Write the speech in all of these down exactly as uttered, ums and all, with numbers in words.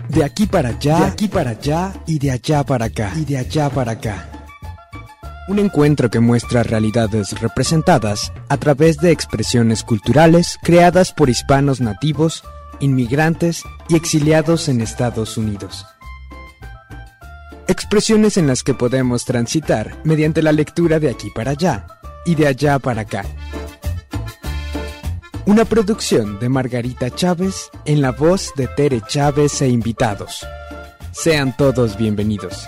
De aquí para allá, de aquí para allá y de allá para acá, y de allá para acá. Un encuentro que muestra realidades representadas a través de expresiones culturales creadas por hispanos nativos, inmigrantes y exiliados en Estados Unidos. Expresiones en las que podemos transitar mediante la lectura de aquí para allá y de allá para acá. Una producción de Margarita Chávez en la voz de Tere Chávez e invitados. Sean todos bienvenidos.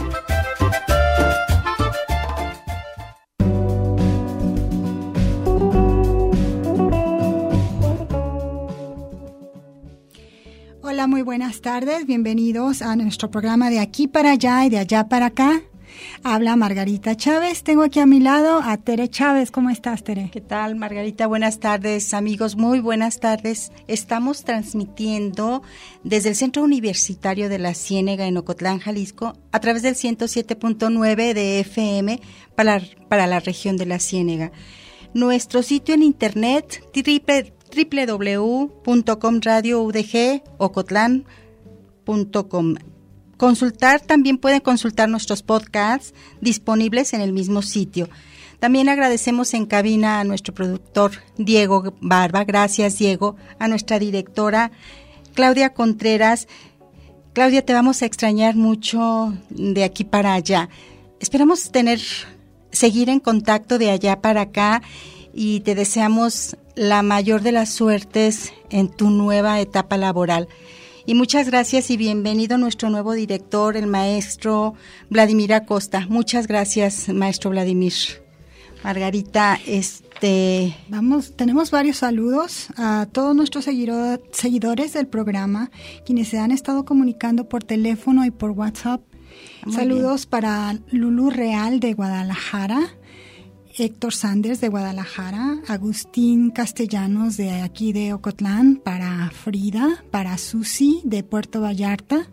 Hola, muy buenas tardes. Bienvenidos a nuestro programa de aquí para allá y de allá para acá. Habla Margarita Chávez. Tengo aquí a mi lado a Tere Chávez. ¿Cómo estás, Tere? ¿Qué tal, Margarita? Buenas tardes, amigos. Muy buenas tardes. Estamos transmitiendo desde el Centro Universitario de la Ciénega en Ocotlán, Jalisco, a través del ciento siete punto nueve de F M para, para la región de la Ciénega. Nuestro sitio en internet, doble u doble u doble u punto com radio u d g ocotlán punto com. Consultar, también pueden consultar nuestros podcasts disponibles en el mismo sitio. También agradecemos en cabina a nuestro productor Diego Barba, gracias Diego, a nuestra directora Claudia Contreras. Claudia, te vamos a extrañar mucho de aquí para allá. Esperamos tener, seguir en contacto de allá para acá y te deseamos la mayor de las suertes en tu nueva etapa laboral. Y muchas gracias y bienvenido nuestro nuevo director, el maestro Vladimir Acosta. Muchas gracias, maestro Vladimir. Margarita, este... Vamos, tenemos varios saludos a todos nuestros seguidor, seguidores del programa, quienes se han estado comunicando por teléfono y por WhatsApp. Muy saludos bien. Para Lulu Real de Guadalajara, Héctor Sanders de Guadalajara, Agustín Castellanos de aquí de Ocotlán, para Frida, para Susi de Puerto Vallarta,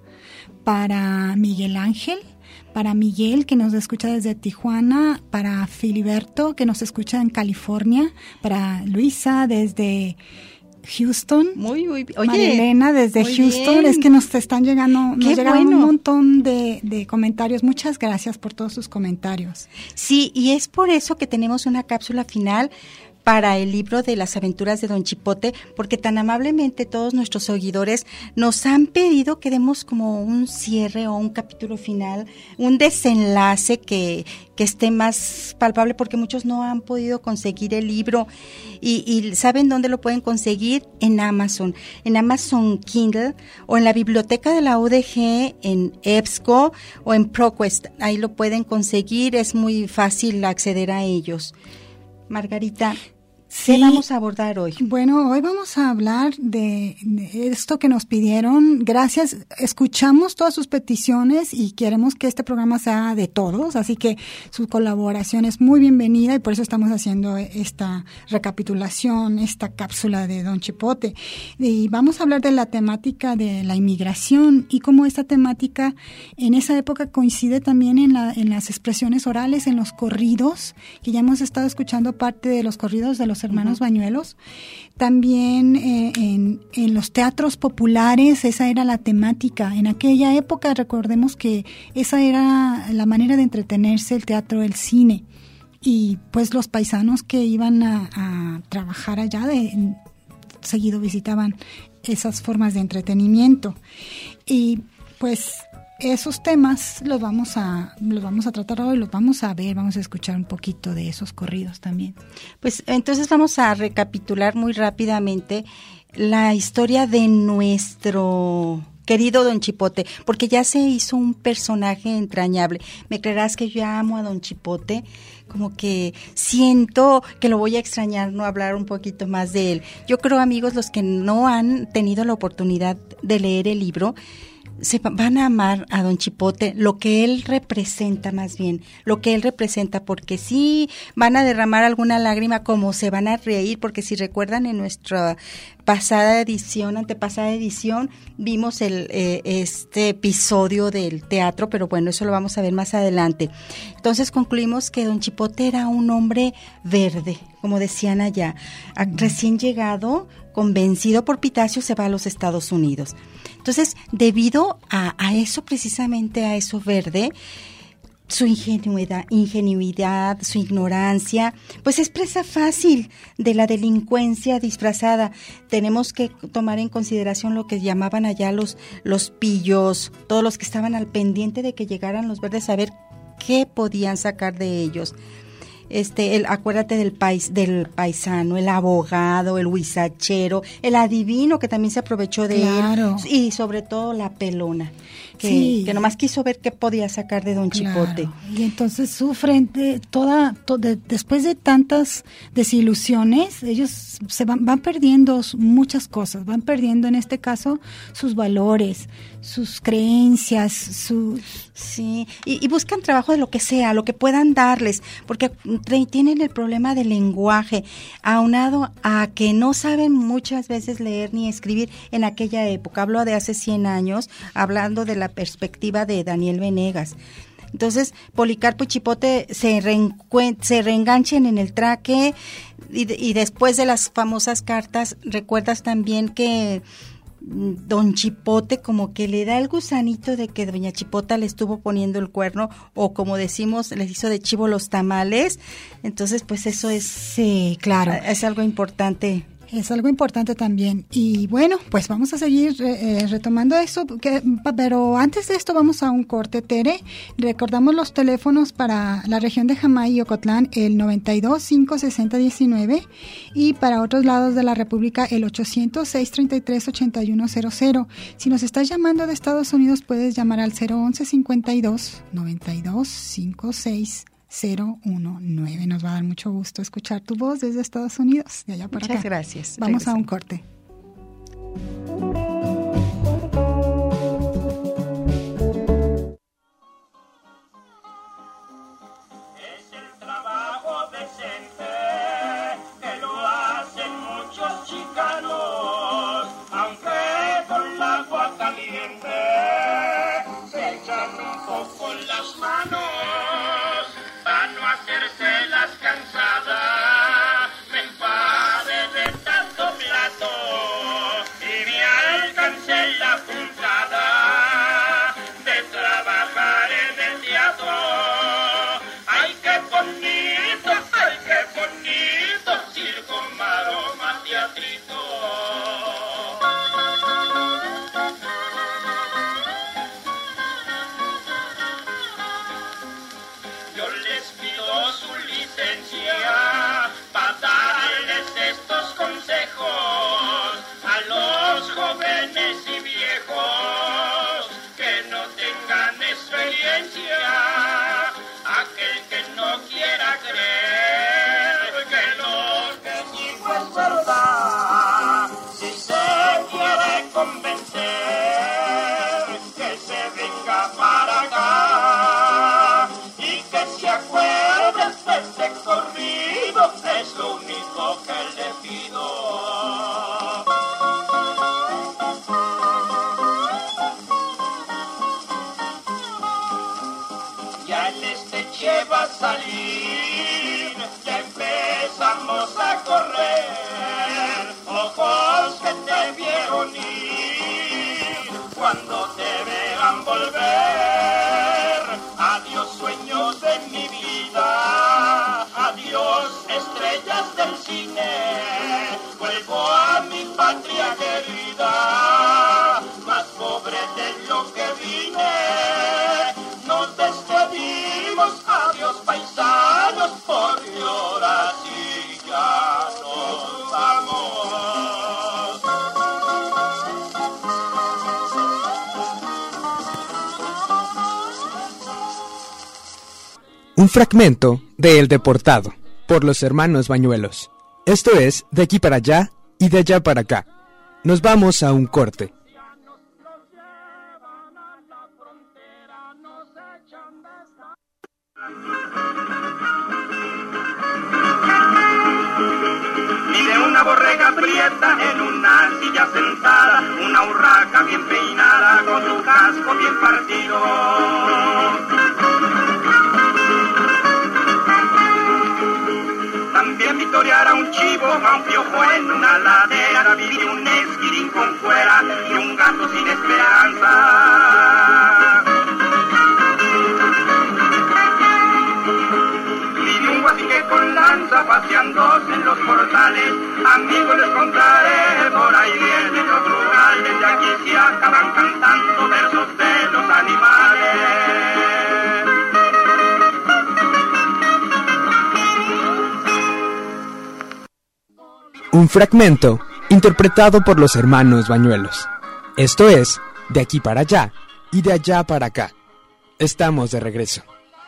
para Miguel Ángel, para Miguel que nos escucha desde Tijuana, para Filiberto que nos escucha en California, para Luisa desde Houston, muy, muy, oye, Marilena desde Houston, bien. Es que nos están llegando, nos Qué llegaron bueno. un montón de, de comentarios. Muchas gracias por todos sus comentarios. Sí, y es por eso que tenemos una cápsula final para el libro de las aventuras de Don Chipote, porque tan amablemente todos nuestros seguidores nos han pedido que demos como un cierre o un capítulo final, un desenlace que, que esté más palpable, porque muchos no han podido conseguir el libro y, y ¿saben dónde lo pueden conseguir? En Amazon, en Amazon Kindle o en la biblioteca de la U D G, en EBSCO o en ProQuest. Ahí lo pueden conseguir, es muy fácil acceder a ellos. Margarita, ¿qué sí, vamos a abordar hoy? Bueno, hoy vamos a hablar de, de esto que nos pidieron. Gracias, escuchamos todas sus peticiones y queremos que este programa sea de todos, así que su colaboración es muy bienvenida y por eso estamos haciendo esta recapitulación, esta cápsula de Don Chipote. Y vamos a hablar de la temática de la inmigración y cómo esta temática en esa época coincide también en, la, en las expresiones orales, en los corridos, que ya hemos estado escuchando parte de los corridos de los hermanos uh-huh. Bañuelos. También eh, en, en los teatros populares, esa era la temática. En aquella época, recordemos que esa era la manera de entretenerse, el teatro, el cine. Y pues los paisanos que iban a, a trabajar allá de, seguido visitaban esas formas de entretenimiento. Y pues esos temas los vamos a los vamos a tratar hoy, los vamos a ver, vamos a escuchar un poquito de esos corridos también. Pues entonces vamos a recapitular muy rápidamente la historia de nuestro querido Don Chipote, porque ya se hizo un personaje entrañable. ¿Me creerás que yo amo a Don Chipote? Como que siento que lo voy a extrañar, no hablar un poquito más de él. Yo creo, amigos, los que no han tenido la oportunidad de leer el libro, se van a amar a Don Chipote, lo que él representa más bien, lo que él representa, porque sí van a derramar alguna lágrima, como se van a reír, porque si recuerdan en nuestro pasada edición, antepasada edición, vimos el eh, este episodio del teatro, pero bueno, eso lo vamos a ver más adelante. Entonces concluimos que don Chipote era un hombre verde, como decían allá, a, recién llegado, convencido por Pitacio, se va a los Estados Unidos. Entonces, debido a, a eso, precisamente a eso verde, su ingenuidad, ingenuidad, su ignorancia, pues es presa fácil de la delincuencia disfrazada. Tenemos que tomar en consideración lo que llamaban allá los, los pillos, todos los que estaban al pendiente de que llegaran los verdes a ver qué podían sacar de ellos. Este, el, acuérdate del país, del paisano, el abogado, el huizachero, el adivino que también se aprovechó de claro. él, y sobre todo la pelona, que, sí. que nomás quiso ver qué podía sacar de don claro. Chipote. Y entonces sufren de toda, to, de, después de tantas desilusiones, ellos se van, van perdiendo muchas cosas, van perdiendo en este caso sus valores, sus creencias, sus... Sí, y, y buscan trabajo de lo que sea, lo que puedan darles, porque tienen el problema del lenguaje, aunado a que no saben muchas veces leer ni escribir en aquella época. Hablo de hace cien años, hablando de la perspectiva de Daniel Venegas. Entonces, Policarpo y Chipote se, reencuen- se reenganchan en el traque, y, y después de las famosas cartas, recuerdas también que don Chipote como que le da el gusanito de que doña Chipota le estuvo poniendo el cuerno, o como decimos, les hizo de chivo los tamales. Entonces, pues eso es, sí, claro, es algo importante. Es algo importante también. Y bueno, pues vamos a seguir eh, retomando eso, que, pero antes de esto vamos a un corte, Tere. Recordamos los teléfonos para la región de Jamay y Ocotlán, el noventa y dos, cinco sesenta, diecinueve, y para otros lados de la República, el ochocientos, seiscientos treinta y tres, ochenta y uno cero cero. Si nos estás llamando de Estados Unidos, puedes llamar al cero once, cincuenta y dos, noventa y dos, cincuenta y seis, cero uno nueve. Nos va a dar mucho gusto escuchar tu voz desde Estados Unidos, de allá para acá. Muchas gracias. Vamos Regresamos. a un corte. Es el trabajo decente que lo hacen muchos chicanos, aunque con el agua caliente se echan un poco las manos. Hacerse las cansadas, me enfade de tanto plato y me alcancé la puntada de trabajar en el teatro. Ay, qué bonito, ay, qué bonito, circo, maroma, teatrito. Yo les pido su licencia para darles estos consejos a los jóvenes y viejos que no tengan experiencia. Aquel que no quiera creer que lo que digo es verdad, si se quiere convencer, que se venga para acá y que se acuerde de este corrido, es lo único que le pido. Ya el este va a salir, ya empezamos a correr, ojos que te vieron ir, cuando te vean volver, adiós sueños de mi vida, adiós estrellas del cine, vuelvo a mi patria querida, más pobre de lo que vine. Nos despedimos, adiós paisanos, porque ahora sí ya nos vamos. Un fragmento de El Deportado, por los hermanos Bañuelos. Esto es De aquí para allá y de allá para acá. Nos vamos a un corte. Ni de un una borrega prieta en una silla sentada, una urraca bien peinada con su casco bien partido. También victoriara un chivo a un piojo en una ladera, vivía un esquirín con fuera y un gato sin esperanza. Con lanza paseándose en los portales, amigos les contaré, por ahí vienen los rurales, de aquí se acaban cantando versos de los animales. Un fragmento interpretado por los hermanos Bañuelos. Esto es De aquí para allá y de allá para acá. Estamos de regreso.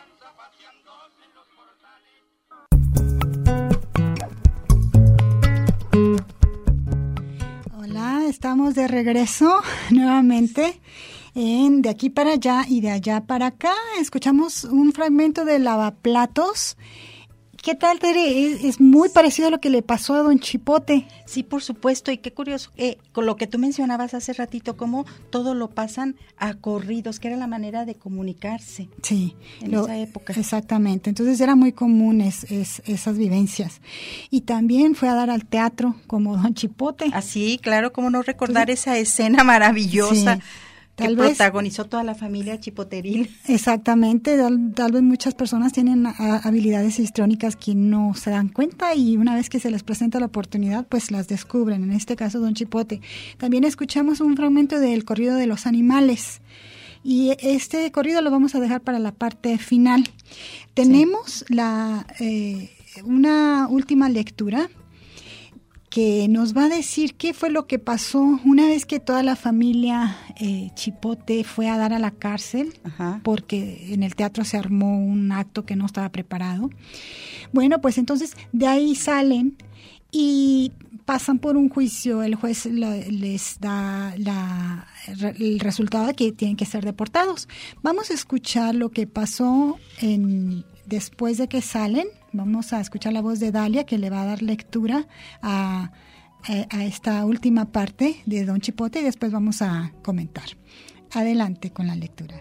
Estamos de regreso nuevamente en De aquí para allá y de allá para acá. Escuchamos un fragmento de Lavaplatos. ¿Qué tal, Tere? Es, es muy parecido a lo que le pasó a Don Chipote. Sí, por supuesto, y qué curioso, eh, con lo que tú mencionabas hace ratito, cómo todo lo pasan a corridos, que era la manera de comunicarse. Sí, en lo, esa época. Exactamente, entonces era muy común es, es, esas vivencias. Y también fue a dar al teatro como Don Chipote. Así, claro, cómo no recordar entonces, esa escena maravillosa. Sí. Que tal protagonizó vez, toda la familia chipoteril. Exactamente, tal, tal vez muchas personas tienen a, habilidades histriónicas que no se dan cuenta y una vez que se les presenta la oportunidad, pues las descubren, en este caso Don Chipote. También escuchamos un fragmento del corrido de los animales y este corrido lo vamos a dejar para la parte final. Tenemos sí. la eh, una última lectura que nos va a decir qué fue lo que pasó una vez que toda la familia eh, Chipote fue a dar a la cárcel. Ajá. Porque en el teatro se armó un acto que no estaba preparado. Bueno, pues entonces de ahí salen y pasan por un juicio, el juez la, les da la, el resultado de que tienen que ser deportados. Vamos a escuchar lo que pasó en, después de que salen. Vamos a escuchar la voz de Dalia, que le va a dar lectura a, a, a esta última parte de Don Chipote y después vamos a comentar. Adelante con la lectura.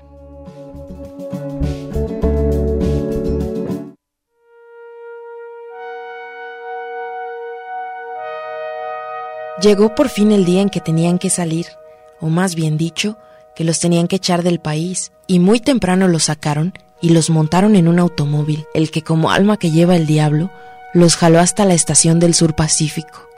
Llegó por fin el día en que tenían que salir, o más bien dicho, que los tenían que echar del país, y muy temprano los sacaron y los montaron en un automóvil, el que como alma que lleva el diablo, los jaló hasta la estación del Sur Pacífico.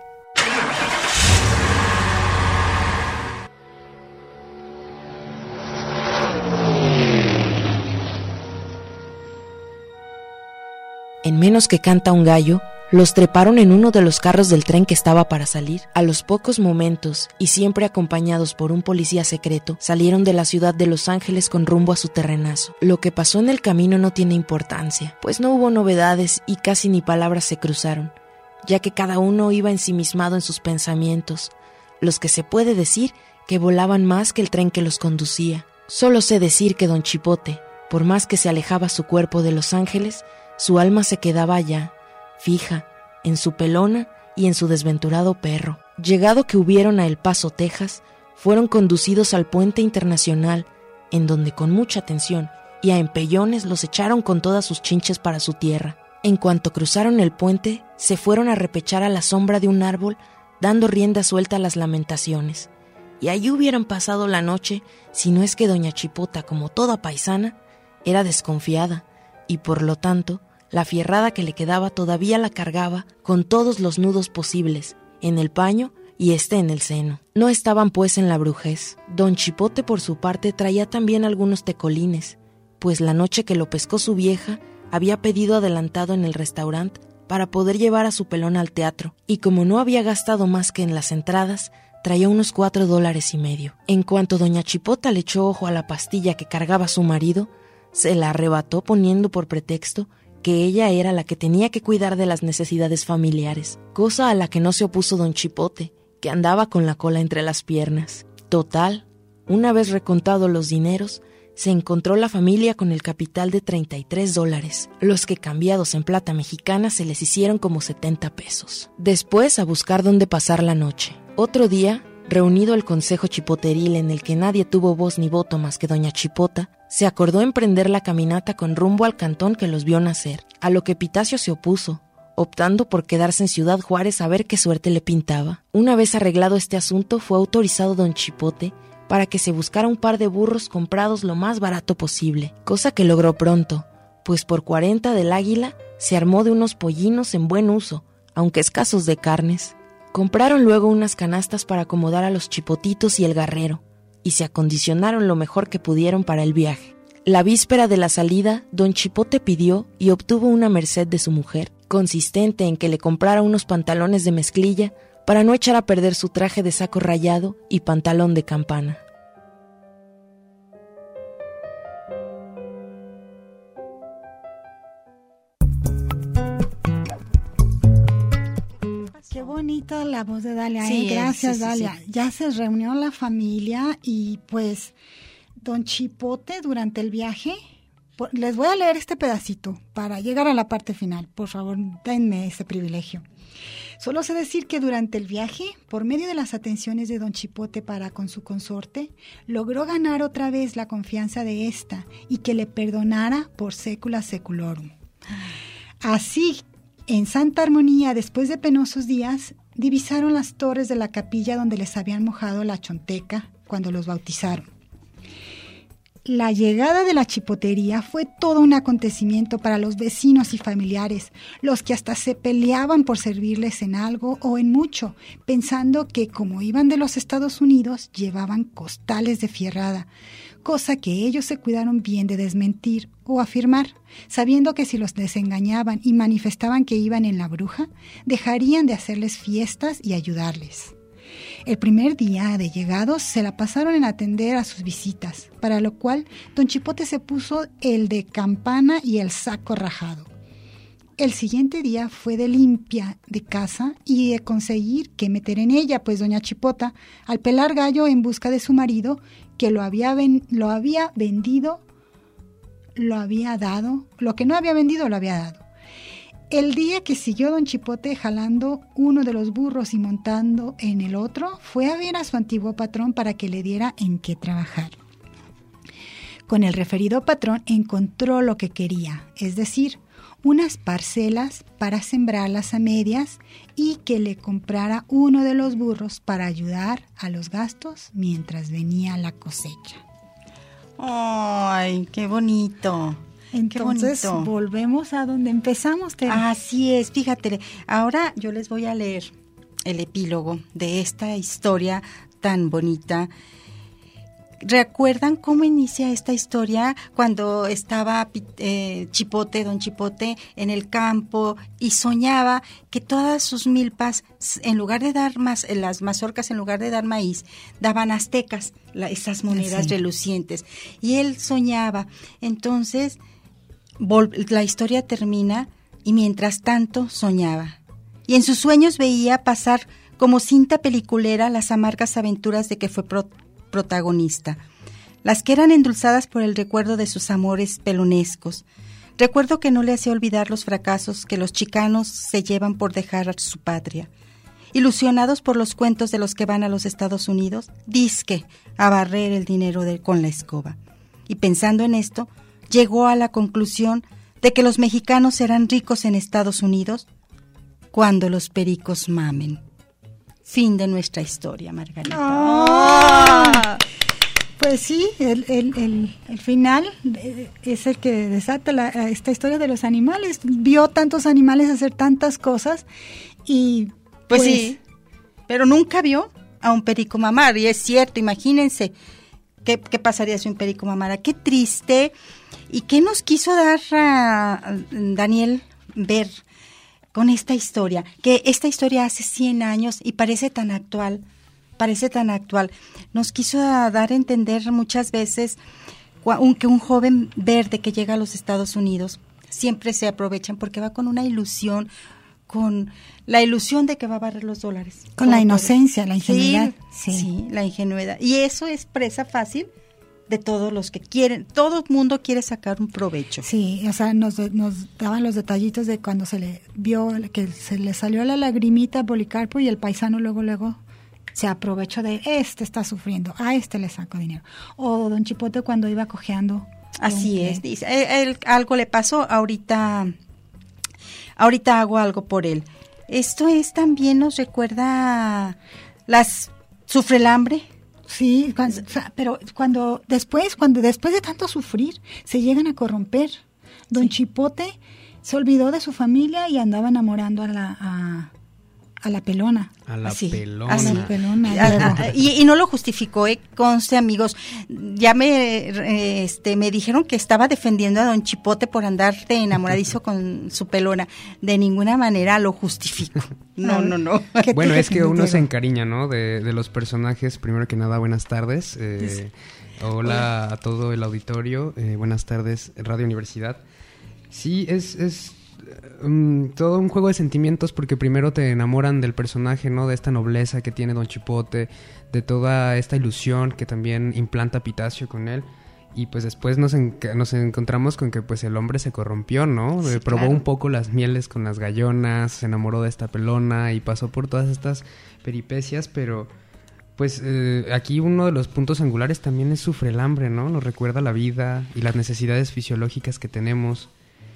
En menos que canta un gallo, los treparon en uno de los carros del tren que estaba para salir. A los pocos momentos, y siempre acompañados por un policía secreto, salieron de la ciudad de Los Ángeles con rumbo a su terrenazo. Lo que pasó en el camino no tiene importancia, pues no hubo novedades y casi ni palabras se cruzaron, ya que cada uno iba ensimismado en sus pensamientos, los que se puede decir que volaban más que el tren que los conducía. Solo sé decir que Don Chipote, por más que se alejaba su cuerpo de Los Ángeles, su alma se quedaba allá, fija, en su pelona y en su desventurado perro. Llegado que hubieron a El Paso, Texas, fueron conducidos al puente internacional, en donde con mucha atención y a empellones los echaron con todas sus chinches para su tierra. En cuanto cruzaron el puente, se fueron a repechar a la sombra de un árbol, dando rienda suelta a las lamentaciones. Y allí hubieran pasado la noche, si no es que doña Chipota, como toda paisana, era desconfiada, y por lo tanto, la fierrada que le quedaba todavía la cargaba con todos los nudos posibles, en el paño y este en el seno. No estaban pues en la brujez. Don Chipote por su parte traía también algunos tecolines, pues la noche que lo pescó su vieja había pedido adelantado en el restaurante para poder llevar a su pelón al teatro, y como no había gastado más que en las entradas, traía unos cuatro dólares y medio. En cuanto doña Chipota le echó ojo a la pastilla que cargaba su marido, se la arrebató poniendo por pretexto que ella era la que tenía que cuidar de las necesidades familiares, cosa a la que no se opuso Don Chipote, que andaba con la cola entre las piernas. Total, una vez recontados los dineros, se encontró la familia con el capital de treinta y tres dólares, los que cambiados en plata mexicana se les hicieron como setenta pesos. Después a buscar dónde pasar la noche. Otro día, reunido el consejo chipoteril en el que nadie tuvo voz ni voto más que doña Chipota, se acordó emprender la caminata con rumbo al cantón que los vio nacer, a lo que Pitacio se opuso, optando por quedarse en Ciudad Juárez a ver qué suerte le pintaba. Una vez arreglado este asunto, fue autorizado don Chipote para que se buscara un par de burros comprados lo más barato posible, cosa que logró pronto, pues por cuarenta del Águila se armó de unos pollinos en buen uso, aunque escasos de carnes. Compraron luego unas canastas para acomodar a los chipotitos y el garrero, y se acondicionaron lo mejor que pudieron para el viaje. La víspera de la salida, don Chipote pidió y obtuvo una merced de su mujer, consistente en que le comprara unos pantalones de mezclilla para no echar a perder su traje de saco rayado y pantalón de campana. Qué bonita la voz de Dalia, Sí, ¿eh? Gracias, sí, sí, Dalia. sí. Ya se reunió la familia y pues don Chipote durante el viaje, por- les voy a leer este pedacito para llegar a la parte final. Por favor, denme ese privilegio. Solo sé decir que durante el viaje, por medio de las atenciones de don Chipote para con su consorte, logró ganar otra vez la confianza de ésta y que le perdonara por secula seculorum. Así, en santa armonía, después de penosos días, divisaron las torres de la capilla donde les habían mojado la chonteca cuando los bautizaron. La llegada de la chipotería fue todo un acontecimiento para los vecinos y familiares, los que hasta se peleaban por servirles en algo o en mucho, pensando que como iban de los Estados Unidos, llevaban costales de fierrada, cosa que ellos se cuidaron bien de desmentir o afirmar, sabiendo que si los desengañaban y manifestaban que iban en la bruja, dejarían de hacerles fiestas y ayudarles. El primer día de llegados se la pasaron en atender a sus visitas, para lo cual don Chipote se puso el de campana y el saco rajado. El siguiente día fue de limpia de casa y de conseguir qué meter en ella, pues doña Chipota, al pelar gallo en busca de su marido, que lo había, ven- lo había vendido, lo había dado, lo que no había vendido lo había dado. El día que siguió don Chipote jalando uno de los burros y montando en el otro, fue a ver a su antiguo patrón para que le diera en qué trabajar. Con el referido patrón encontró lo que quería, es decir, unas parcelas para sembrarlas a medias y que le comprara uno de los burros para ayudar a los gastos mientras venía la cosecha. Ay, qué bonito. Entonces, Qué bonito. volvemos a donde empezamos, Tere. Así es, fíjate, ahora yo les voy a leer el epílogo de esta historia tan bonita. ¿Recuerdan cómo inicia esta historia cuando estaba eh, Chipote, don Chipote, en el campo y soñaba que todas sus milpas, en lugar de dar más, las mazorcas, en lugar de dar maíz, daban aztecas, la, esas monedas Sí. relucientes? Y él soñaba. Entonces, vol- la historia termina y mientras tanto soñaba. Y en sus sueños veía pasar como cinta peliculera las amargas aventuras de que fue pro- protagonista, las que eran endulzadas por el recuerdo de sus amores pelonescos. Recuerdo que no le hacía olvidar los fracasos que los chicanos se llevan por dejar a su patria. Ilusionados por los cuentos de los que van a los Estados Unidos, disque a barrer el dinero de, con la escoba. Y pensando en esto, llegó a la conclusión de que los mexicanos serán ricos en Estados Unidos cuando los pericos mamen. Fin de nuestra historia, Margarita. ¡Ah! Pues sí, el, el, el, el final es el que desata la, esta historia de los animales. Vio tantos animales hacer tantas cosas y... Pues, pues sí, pero nunca vio a un perico mamar. Y es cierto, imagínense qué, qué pasaría si un perico mamara. Qué triste. ¿Y qué nos quiso dar a Daniel ver con esta historia? Que esta historia hace cien años y parece tan actual. Parece tan actual. Nos quiso dar a entender muchas veces que un joven verde que llega a los Estados Unidos siempre se aprovechan porque va con una ilusión, con la ilusión de que va a barrer los dólares. Con la inocencia, la ingenuidad. Sí, sí. sí, la ingenuidad. Y eso es presa fácil de todos los que quieren, todo el mundo quiere sacar un provecho. Sí, o sea, nos, nos daban los detallitos de cuando se le vio que se le salió la lagrimita a Policarpo y el paisano luego, luego se aprovechó de, este está sufriendo, a este le saco dinero. O don Chipote cuando iba cojeando. Así es, dice, él, él, algo le pasó, ahorita, ahorita hago algo por él. Esto es también, nos recuerda las, sufre el hambre. Sí, cuando, o sea, pero cuando después, cuando después de tanto sufrir, se llegan a corromper. Don sí. Chipote se olvidó de su familia y andaba enamorando a la a, a la pelona. A la sí, pelona. A la pelona. A, a, y, y no lo justificó, eh, conste amigos. Ya me este me dijeron que estaba defendiendo a don Chipote por andar de enamoradizo con su pelona. De ninguna manera lo justifico. No, no, no. Bueno, es que uno se encariña, ¿no? De, de los personajes. Primero que nada, buenas tardes. Eh, hola a todo el auditorio. Eh, buenas tardes, Radio Universidad. Sí, es... es Um, todo un juego de sentimientos porque primero te enamoran del personaje, ¿no? De esta nobleza que tiene don Chipote, de toda esta ilusión que también implanta Pitacio con él, y pues después nos, en, nos encontramos con que pues el hombre se corrompió, ¿no? Sí, probó claro. un poco las mieles con las gallonas, se enamoró de esta pelona y pasó por todas estas peripecias, pero pues eh, aquí uno de los puntos angulares también es sufre el hambre, ¿no? Nos recuerda la vida y las necesidades fisiológicas que tenemos.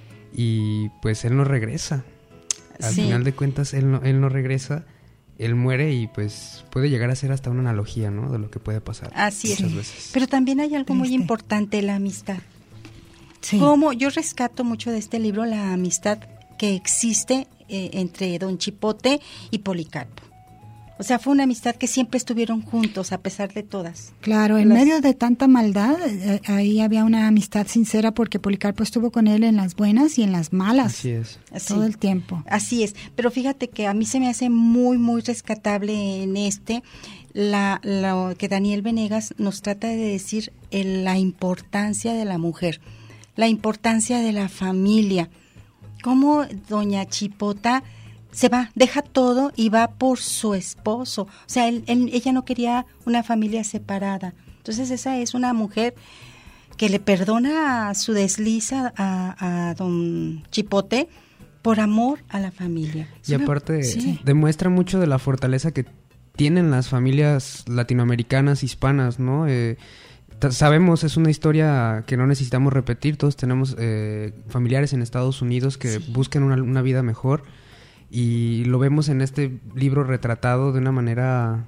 Y pues él no regresa. Al sí. final de cuentas, él no, él no regresa, él muere y pues puede llegar a ser hasta una analogía, ¿no? De lo que puede pasar. Así muchas es. veces. Pero también hay algo muy importante, la amistad. Sí. Como yo rescato mucho de este libro la amistad que existe eh, entre don Chipote y Policarpo. O sea, fue una amistad que siempre estuvieron juntos a pesar de todas. Claro, en las... medio de tanta maldad, eh, ahí había una amistad sincera porque Policarpo estuvo con él en las buenas y en las malas. Así es. Todo el tiempo. Así es. Pero fíjate que a mí se me hace muy, muy rescatable en este, la, lo que Daniel Venegas nos trata de decir, el, la importancia de la mujer, la importancia de la familia. Cómo doña Chipota se va, deja todo y va por su esposo. O sea, él, él, ella no quería una familia separada. Entonces esa es una mujer que le perdona su desliz a, a don Chipote por amor a la familia. Y aparte sí. demuestra mucho de la fortaleza que tienen las familias latinoamericanas, hispanas, ¿no? Eh, t- sabemos, es una historia que no necesitamos repetir. Todos tenemos eh, familiares en Estados Unidos que sí. buscan una, una vida mejor. Y lo vemos en este libro retratado de una manera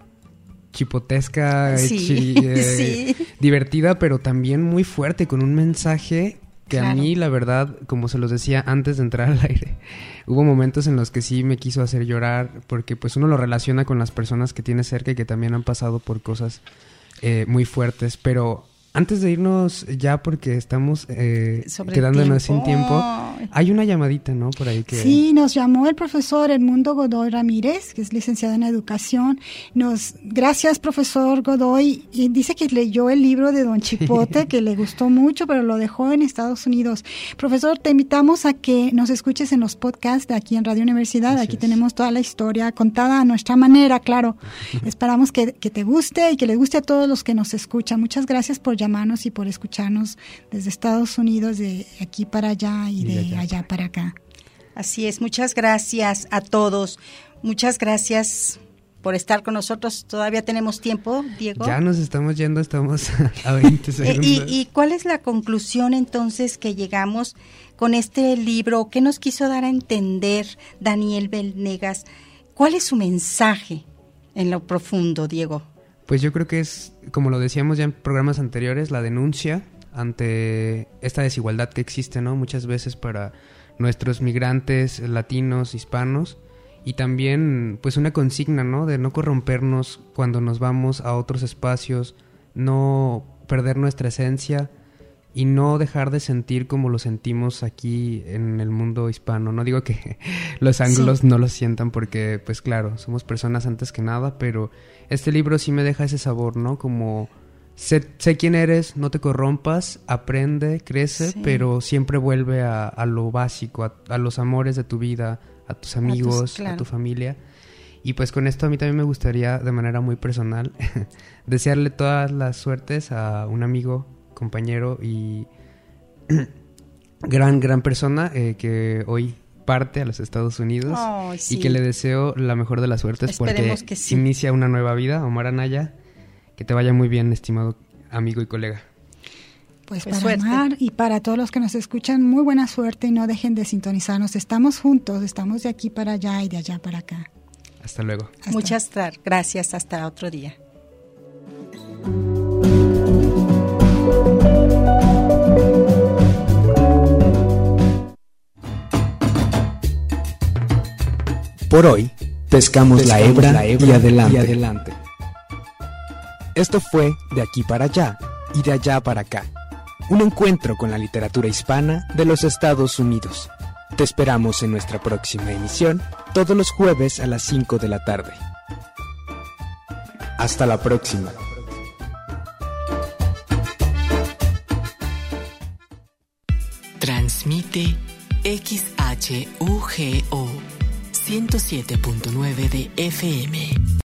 chipotesca, sí, chi, eh, sí. divertida, pero también muy fuerte, con un mensaje que claro. a mí, la verdad, como se los decía antes de entrar al aire, hubo momentos en los que sí me quiso hacer llorar, porque pues uno lo relaciona con las personas que tiene cerca y que también han pasado por cosas eh, muy fuertes, pero... Antes de irnos ya, porque estamos eh, quedándonos sin tiempo, hay una llamadita, ¿no? Por ahí que... Sí, nos llamó el profesor Edmundo Godoy Ramírez, que es licenciado en Educación. Nos, gracias, profesor Godoy. Y dice que leyó el libro de don Chipote, que le gustó mucho, pero lo dejó en Estados Unidos. Profesor, te invitamos a que nos escuches en los podcasts de aquí en Radio Universidad. Así aquí es. Tenemos toda la historia contada a nuestra manera, claro. Esperamos que, que te guste y que le guste a todos los que nos escuchan. Muchas gracias por llamarnos y por escucharnos desde Estados Unidos, de aquí para allá y, y de allá. allá para acá. Así es, muchas gracias a todos, muchas gracias por estar con nosotros. Todavía tenemos tiempo, Diego. Ya nos estamos yendo, estamos a veinte segundos. ¿Y, y cuál es la conclusión entonces que llegamos con este libro? ¿Qué nos quiso dar a entender Daniel Venegas? ¿Cuál es su mensaje en lo profundo, Diego? Pues yo creo que es, como lo decíamos ya en programas anteriores, la denuncia ante esta desigualdad que existe, ¿no? Muchas veces para nuestros migrantes latinos, hispanos, y también pues una consigna, ¿no? De no corrompernos cuando nos vamos a otros espacios, no perder nuestra esencia y no dejar de sentir como lo sentimos aquí en el mundo hispano. No digo que los anglos sí. no lo sientan porque, pues claro, somos personas antes que nada, pero este libro sí me deja ese sabor, ¿no? Como sé, sé quién eres, no te corrompas, aprende, crece, sí. pero siempre vuelve a, a lo básico, a, a los amores de tu vida, a tus amigos, a, tus, claro. a tu familia. Y pues con esto a mí también me gustaría, de manera muy personal, desearle todas las suertes a un amigo compañero y gran, gran persona eh, que hoy parte a los Estados Unidos oh, sí. y que le deseo la mejor de las suertes. Esperemos porque que sí. inicia una nueva vida. Omar Anaya, que te vaya muy bien, estimado amigo y colega. Pues, pues para suerte. Omar y para todos los que nos escuchan, muy buena suerte y no dejen de sintonizarnos. Estamos juntos, estamos de aquí para allá y de allá para acá. Hasta luego. Hasta. Muchas gracias, hasta otro día. Por hoy, pescamos, pescamos la, hebra la hebra y adelante. y adelante. Esto fue De aquí para allá y de allá para acá. Un encuentro con la literatura hispana de los Estados Unidos. Te esperamos en nuestra próxima emisión, todos los jueves a las cinco de la tarde. Hasta la próxima. Transmite X H U G O ciento siete punto nueve de F M.